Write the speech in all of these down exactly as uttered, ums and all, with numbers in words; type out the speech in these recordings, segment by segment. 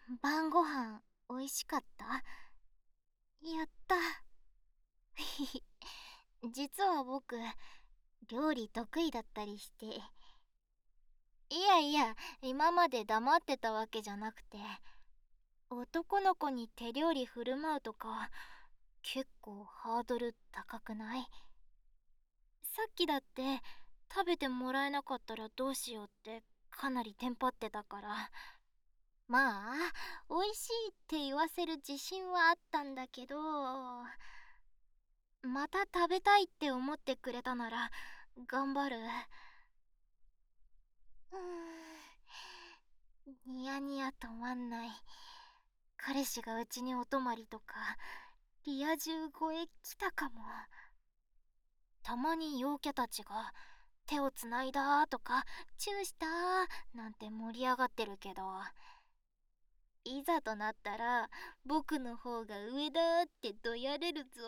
晩ご飯おいしかった？やった。実は僕、料理得意だったりして。いやいや、今まで黙ってたわけじゃなくて、男の子に手料理振る舞うとか、結構ハードル高くない？さっきだって、食べてもらえなかったらどうしようってかなりテンパってたから。まあ、美味しいって言わせる自信はあったんだけど、また食べたいって思ってくれたなら頑張る。うーん、ニヤニヤ止まんない。彼氏がうちにお泊まりとかリア充超え来たかも。たまに陽キャたちが手をつないだとかチューしたなんて盛り上がってるけど、いざとなったら僕の方が上だってどやれるぞ。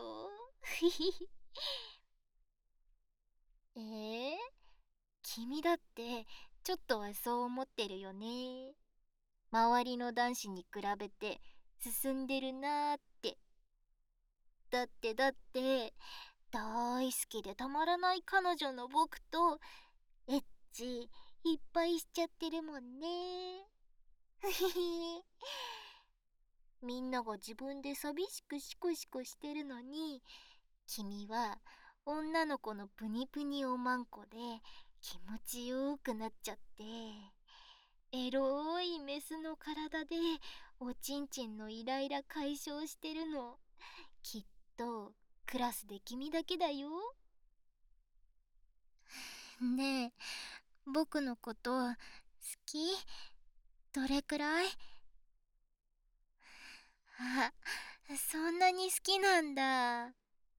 えー、君だってちょっとはそう思ってるよね。周りの男子に比べて進んでるなーって。だってだって大好きでたまらない彼女の僕とエッチいっぱいしちゃってるもんね。ふひひ。みんなが自分で寂しくシコシコしてるのに、君は女の子のプニプニおまんこで気持ちよくなっちゃって、エロいメスの体でおちんちんのイライラ解消してるの、きっとクラスで君だけだよ。ねえ、僕のこと好き？どれくらい？あ、そんなに好きなんだ。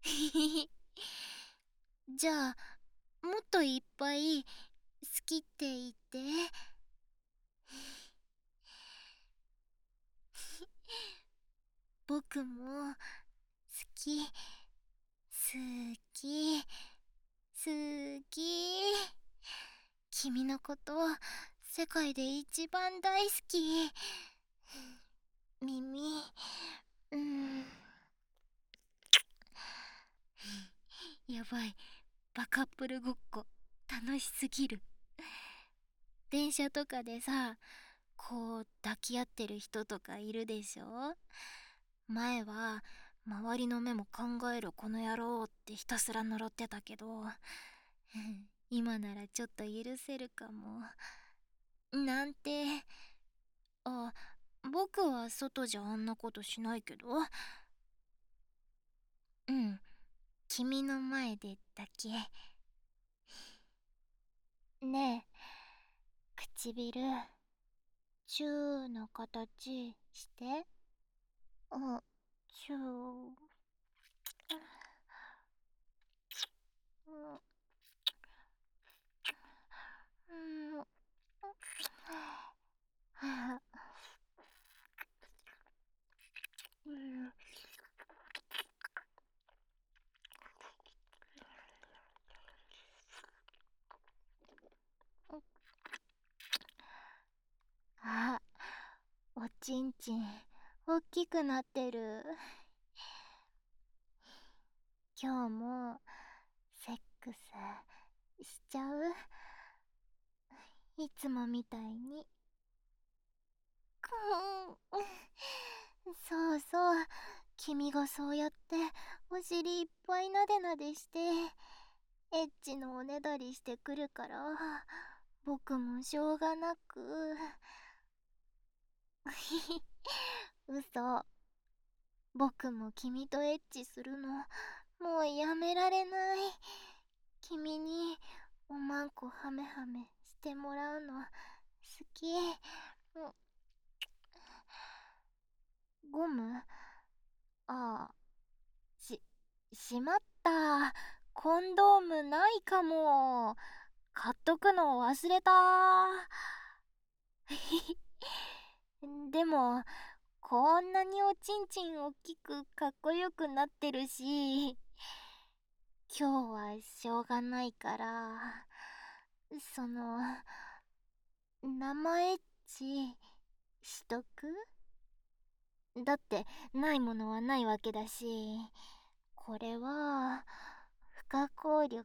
じゃあ、もっといっぱい好きって言って。僕も好き、好き、好き。君のこと世界で一番大好き。耳、うん。やばい、バカップルごっこ楽しすぎる。電車とかでさ、こう抱き合ってる人とかいるでしょ。前は周りの目も考えるこの野郎ってひたすら呪ってたけど、今ならちょっと許せるかもなんて。あ、僕は外じゃあんなことしないけど。うん、君の前でだけ。ねえ、唇チューの形して。あ、チュー。うん、うん、うん。あ、おちんちんおっきくなってる。今日もセックスしちゃう？いつもみたいに。くん。そうそう、君がそうやってお尻いっぱいなでなでしてエッチのおねだりしてくるから、僕もしょうがなく。嘘。僕も君とエッチするのもうやめられない。君におまんこハメハメしてもらうの好き。うん。ゴム？ああ、し、しまった。コンドームないかも。買っとくの忘れた。でも、こんなにおちんちんおっきくかっこよくなってるし、今日はしょうがないから、その、生エッチしとく？ だってないものはないわけだし。これは不可抗力。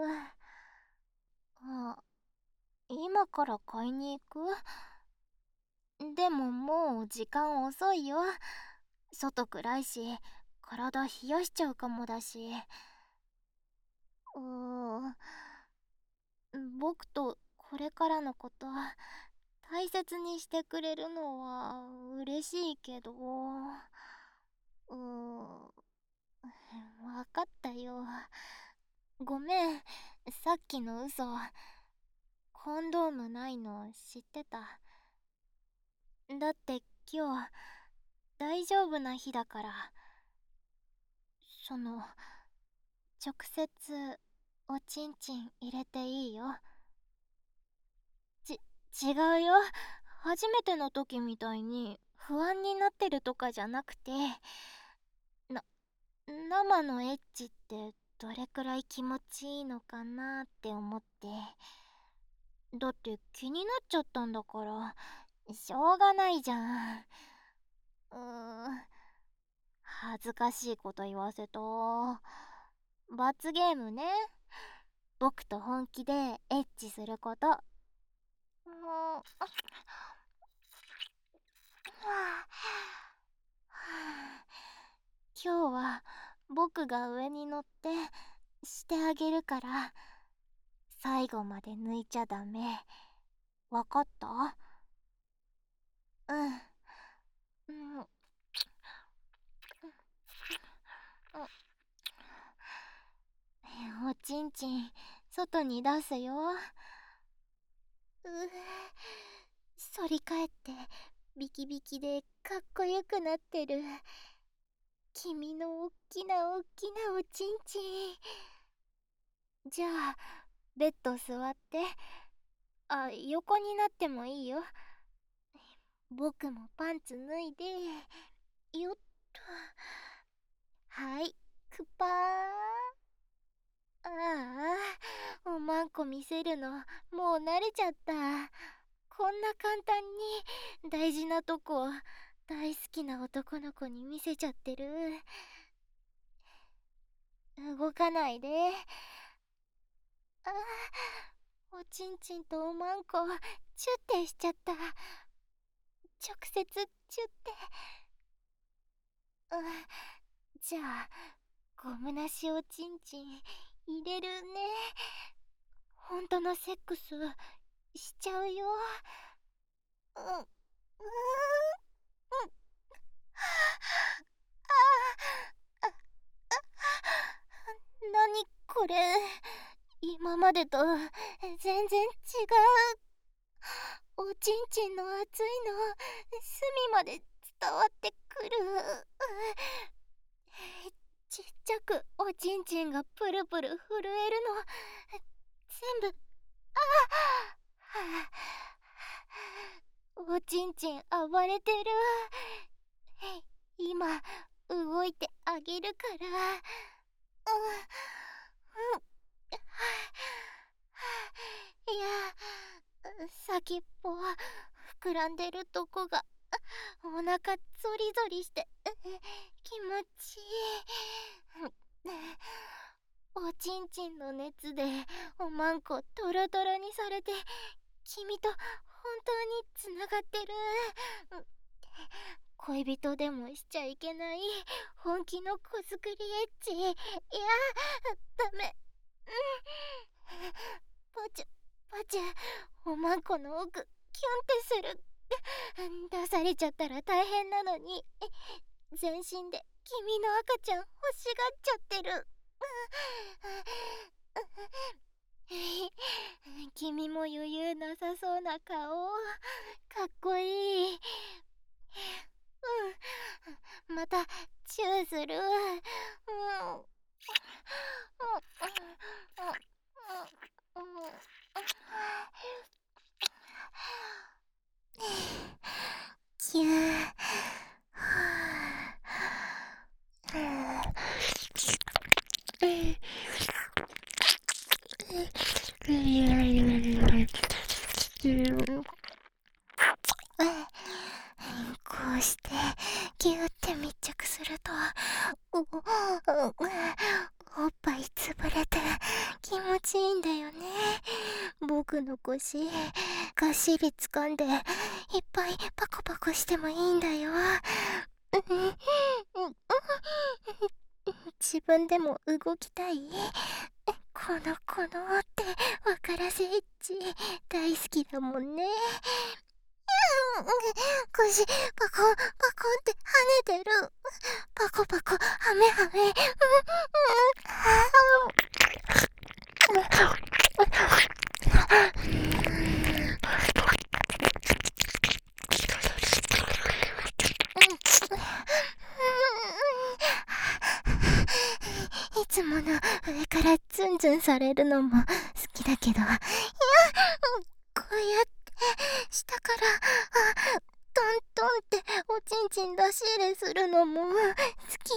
あ、今から買いに行く？でももう時間遅いよ。外暗いし体冷やしちゃうかもだし。うーん、僕とこれからのこと大切にしてくれるのは嬉しいけど、うーん、わかったよ。ごめん、さっきの嘘。コンドームないの知ってた。だって今日大丈夫な日だから。その、直接おちんちん入れていいよ。ち、違うよ。初めての時みたいに不安になってるとかじゃなくて、な、生のエッチってどれくらい気持ちいいのかなって思って。だって気になっちゃったんだから、しょうがないじゃん。うーん、恥ずかしいこと言わせた。罰ゲームね。僕と本気でエッチすること。もう、今日は僕が上に乗ってしてあげるから、最後まで抜いちゃダメ。わかった？うん。うん。おちんちん外に出すよ。うぅ、反り返ってビキビキでかっこよくなってる。君のおっきなおっきなおちんちん。じゃあベッド座って。あ、横になってもいいよ。僕もパンツ脱いで。よっと。はい、くぱー。ああ、おまんこ見せるのもう慣れちゃった。こんな簡単に大事なとこ大好きな男の子に見せちゃってる。動かないで。ああ、おちんちんとおまんこチュッてしちゃった。直接チュッて。うん、じゃあゴムなしおちんちん入れるね。ほんとのセックスしちゃうよ。うん、うーん、うん。ああ、あ、なにこれ。今までと全然違う。おちんちんの熱いの隅まで伝わってくる。ちっちゃくおちんちんがプルプル震えるの全部、ああ、おちんちん暴れてる。今動いてあげるから。うん、うん、いや、先っぽは膨らんでるとこがお腹ゾリゾリして気持ちいい。おちんちんの熱でおまんこトロトロにされて君と本当につながってる。恋人でもしちゃいけない本気の子作りエッチ。いや、ダメ。うん、パチュパチュ、おまんこの奥キュンってする。出されちゃったら大変なのに全身で君の赤ちゃん欲しがっちゃってる。君も余裕なさそうな顔かっこいい。うん、またチューする。うん、キュー。こうしてギューって密着するとお、お、おっぱい潰れて気持ちいいんだよね。僕の腰がっしり掴んでいっぱいパコパコしてもいいんだよ。自分でも動きたい。このこのってわからせエッチ大好きだもんね。腰パコンパコンって跳ねてる。パコパコハメハメ。いつもの上からツンツンされるのも好きだけど、いや、こうやって下からあトントンっておちんちん出し入れするのも好き。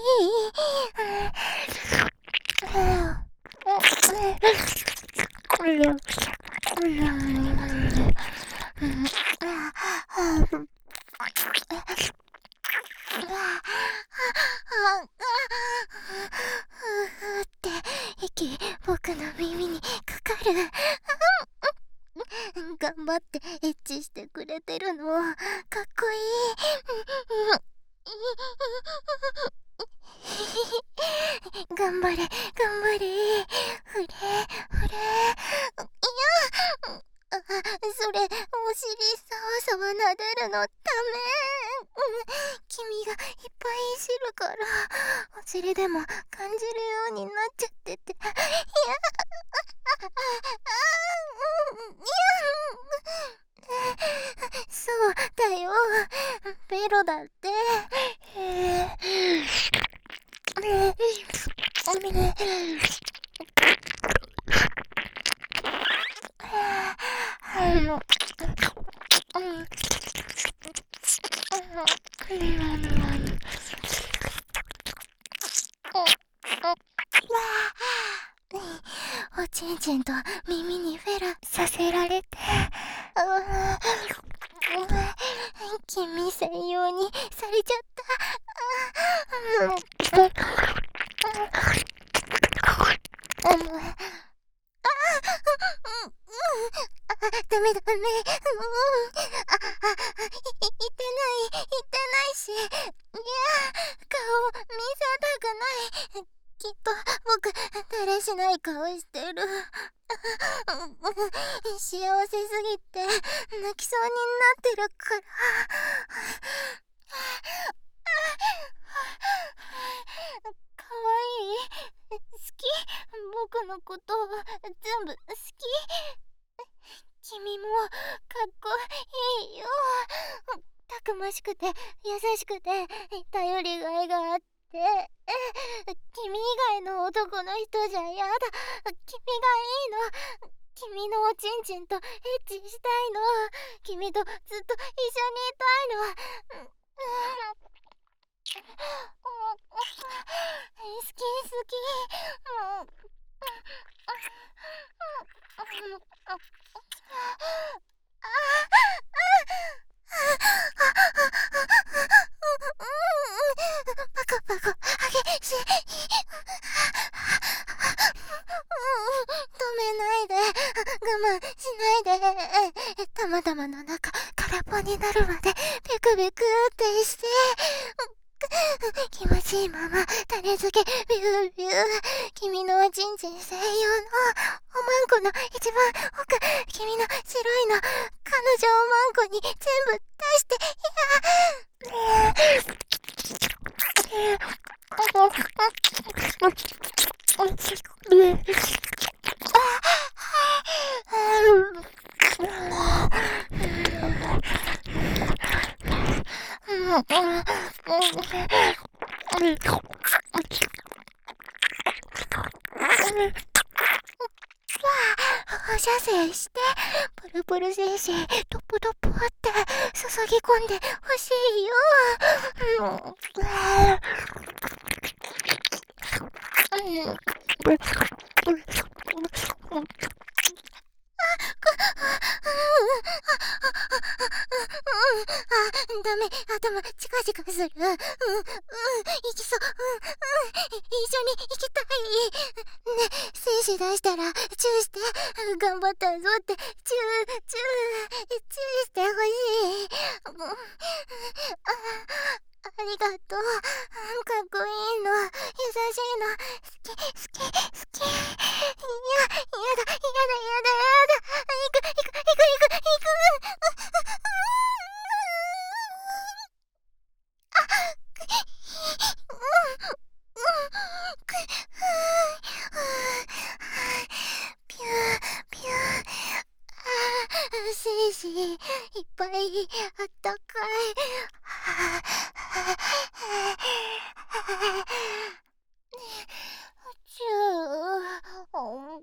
ふーって息僕の耳にかかる。頑張ってエッチしてくれてるのかっこいい。頑張れ頑張れ、ふれふれ。いや、あ、それお尻さわさわなでるのダメ。君がいっぱいいじるからお尻でも感じるようになっちゃってて、いや、そうだよ、ベロだって。おちんちんと耳にフェラさせられて、君専用にされちゃった。ダメダメ、うん、あ、あ、い、いてないいてないし、いや、顔見せたくない。きっと僕だらしない顔してる。幸せすぎて泣きそうになってるから。かわいい、好き、僕のこと全部好き。君もかっこいいよ。たくましくて優しくて頼りがいがあって、君以外の男の人じゃやだ。君がいいの。君のおちんちんとエッチしたいの。君とずっと一緒にいたいの。好き好き。パコパコ激しい。止めないで、我慢しないで。たまたまの中空っぽになるまでビクビクってして、気持ちいいまま種付けビュービュー。君のおちんちん専用のおまんこの一番奥、君の白いの彼女おまんこに全部出して、いや放射線してプルプル精子トップトップって注ぎ込んでほしいよ。 あ、ダメ、頭チカチカする。うん、うん、行きそう。うん、うん、一緒に行きたい。ね、精子出したら、チューして。頑張ったぞって、チュー、チュー、チューしてほしい。うん、あ、ありがとう。かっこいいの。優しいの。好き、好き、好き。いや、やだ、やだ、やだ、やだ。行く、行く、行く、行く、行く。ピューピュー、あ、精子いっぱいあったかい。チュー、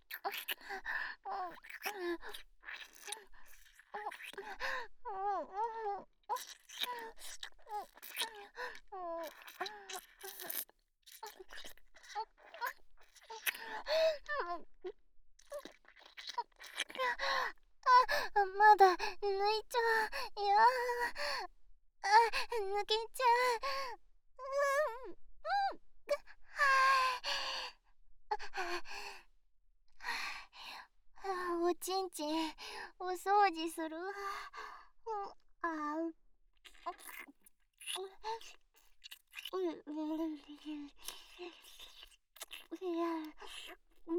あ、まだ抜いちゃう。いや、あ、抜けちゃう。うん、うん、はあ、おちんちんお掃除する。うん、あ、う、う、う、いや、うん、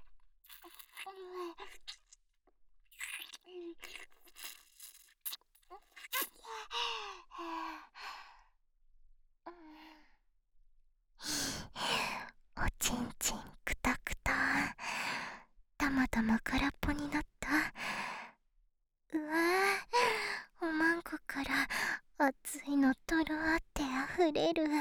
おちんちんくたくた。たまたま空っぽになった。うわぁ、おまんこから熱いのとろあってあふれる。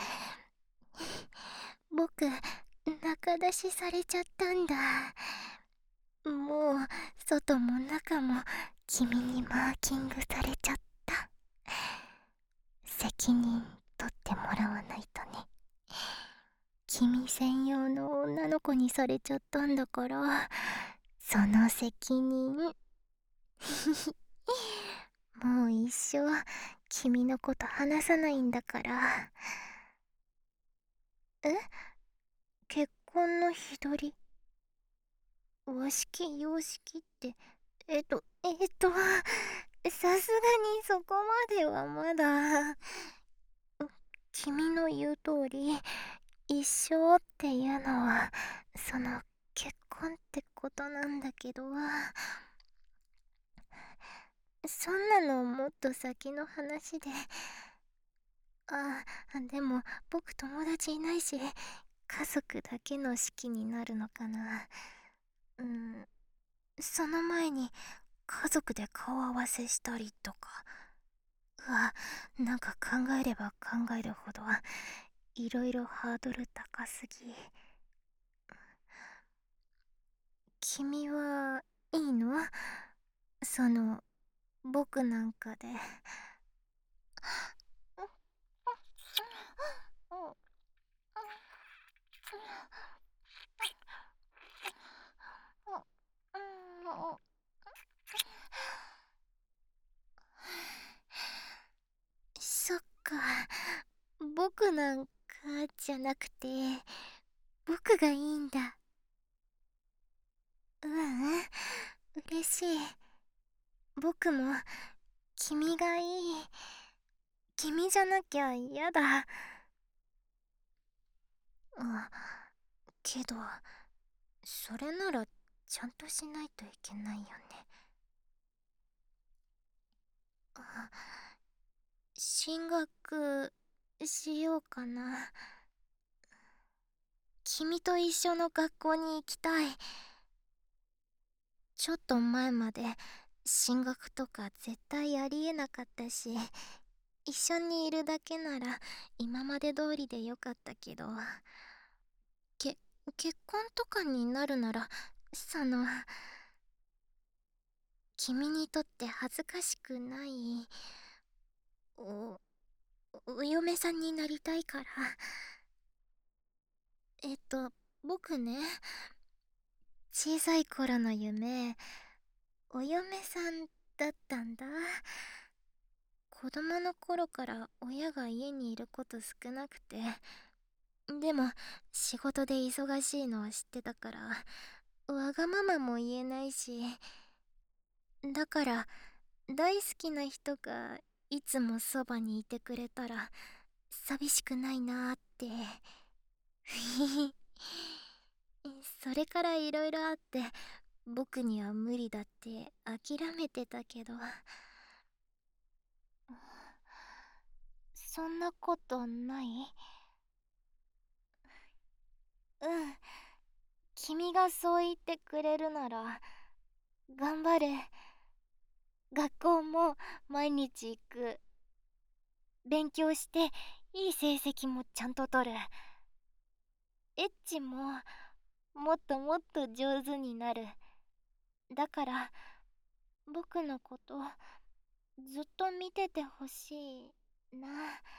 僕、中出しされちゃったんだ。もう外も中も君にマーキングされちゃった。責任取ってもらわないとね。君専用の女の子にされちゃったんだから、その責任もう一生君のこと話さないんだから。え、結婚の日取り、和式洋式って、えっとえっとさすがにそこまではまだ。君の言う通り、一生っていうのはその結婚ってことなんだけど、そんなのもっと先の話で。あ、でも僕友達いないし、家族だけの式になるのかな。うん、その前に家族で顔合わせしたりとか。うわ、なんか考えれば考えるほどいろいろハードル高すぎ。君はいいの？その僕なんかで。そっか、僕なんかじゃなくて僕がいいんだ。ううん、嬉しい。僕も君がいい。君じゃなきゃ嫌だ。あ、けどそれならちゃんとしないといけないよね。あ、進学しようかな。君と一緒の学校に行きたい。ちょっと前まで進学とか絶対ありえなかったし、一緒にいるだけなら今まで通りでよかったけど、け結婚とかになるなら、その君にとって恥ずかしくないおお嫁さんになりたいから。えっと僕ね、小さい頃の夢お嫁さんだったんだ。 子供の頃から親が家にいること少なくて、でも仕事で忙しいのは知ってたからわがままも言えないし、だから大好きな人がいつもそばにいてくれたら寂しくないなーって。それからいろいろあって僕には無理だって諦めてたけど。 そんなことない？うん、君がそう言ってくれるなら頑張る。学校も毎日行く。勉強していい成績もちゃんと取る。エッチももっともっと上手になる。だから僕のことずっと見ててほしいな。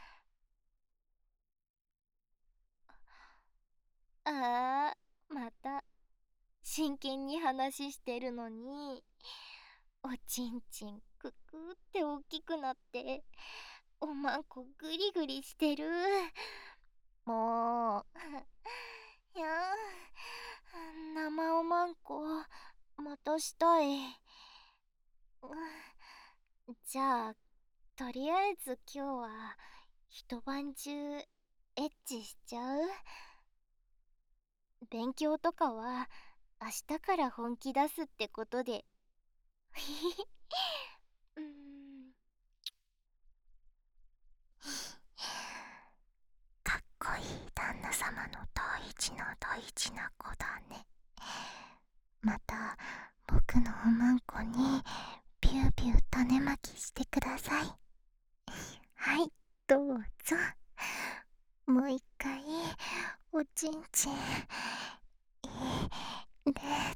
あー、また真剣に話してるのにおちんちんくくって大きくなっておまんこグリグリしてる。もういやー、生おまんこまたしたい。じゃあとりあえず今日は一晩中エッチしちゃう？勉強とかは明日から本気出すってことで。うーん。 かっこいい旦那様の大事な大事な子だね。また僕のおまんこにビュービュー種まきしてください。はい、どうぞ。もう一回おちんちん入れ